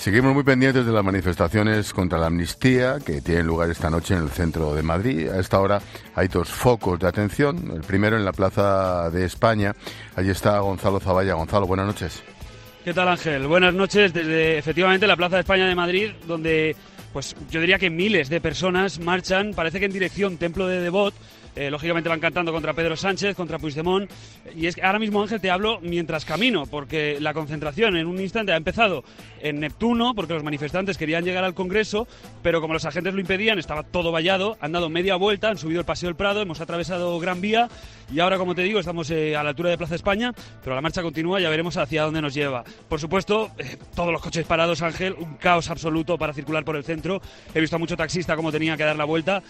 Seguimos muy pendientes de las manifestaciones contra la amnistía que tienen lugar esta noche en el centro de Madrid. A esta hora hay dos focos de atención. El primero en la Plaza de España. Allí está Gonzalo Zavalla. Gonzalo, buenas noches. ¿Qué tal, Ángel? Buenas noches desde efectivamente la Plaza de España de Madrid, donde pues yo diría que miles de personas marchan, parece que en dirección Templo de Devot. Lógicamente van cantando contra Pedro Sánchez, contra Puigdemont, y es que ahora mismo, Ángel, te hablo mientras camino, porque la concentración en un instante ha empezado en Neptuno, porque los manifestantes querían llegar al Congreso, pero como los agentes lo impedían, estaba todo vallado, han dado media vuelta, han subido el Paseo del Prado, hemos atravesado Gran Vía, y ahora, como te digo, estamos a la altura de Plaza España, pero la marcha continúa, ya veremos hacia dónde nos lleva. Por supuesto, todos los coches parados, Ángel, un caos absoluto para circular por el centro, he visto a mucho taxista como tenía que dar la vuelta,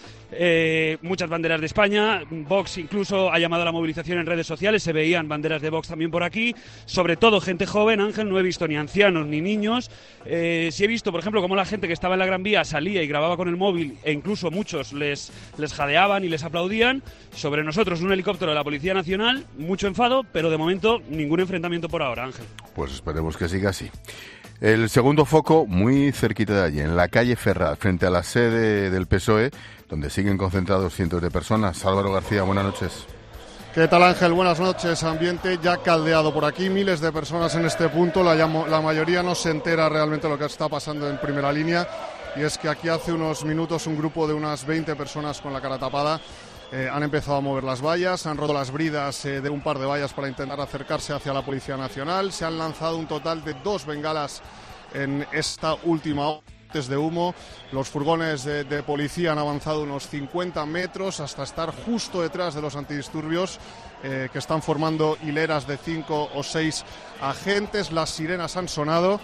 muchas banderas de España, Vox incluso ha llamado a la movilización en redes sociales, se veían banderas de Vox también por aquí, sobre todo gente joven, Ángel, no he visto ni ancianos ni niños, sí he visto, por ejemplo, cómo la gente que estaba en la Gran Vía salía y grababa con el móvil, e incluso muchos les jadeaban y les aplaudían. Sobre nosotros un helicóptero de la Policía Nacional, mucho enfado, pero de momento ningún enfrentamiento por ahora, Ángel. Pues esperemos que siga así. El segundo foco, muy cerquita de allí, en la calle Ferraz, frente a la sede del PSOE, donde siguen concentrados cientos de personas. Álvaro García, buenas noches. ¿Qué tal, Ángel? Buenas noches. Ambiente ya caldeado por aquí, miles de personas en este punto. La mayoría no se entera realmente de lo que está pasando en primera línea. Y es que aquí hace unos minutos un grupo de unas 20 personas con la cara tapada han empezado a mover las vallas, han roto las bridas de un par de vallas para intentar acercarse hacia la Policía Nacional. Se han lanzado un total de 2 bengalas en esta última hora de humo. Los furgones de policía han avanzado unos 50 metros hasta estar justo detrás de los antidisturbios que están formando hileras de 5 o 6 agentes. Las sirenas han sonado.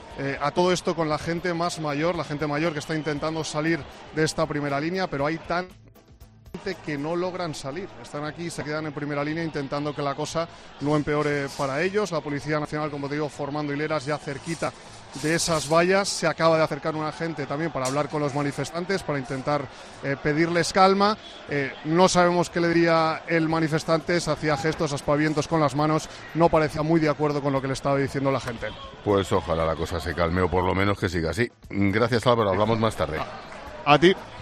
A todo esto con la gente más mayor, la gente mayor que está intentando salir de esta primera línea, pero hay tan que no logran salir, están aquí, se quedan en primera línea intentando que la cosa no empeore para ellos. La Policía Nacional, como te digo, formando hileras ya cerquita de esas vallas. Se acaba de acercar un agente también para hablar con los manifestantes, para intentar pedirles calma. No sabemos qué le diría el manifestante, se hacía gestos, aspavientos con las manos, no parecía muy de acuerdo con lo que le estaba diciendo la gente. Pues ojalá la cosa se calme, o por lo menos que siga así. Gracias, Álvaro, hablamos más tarde. A ti.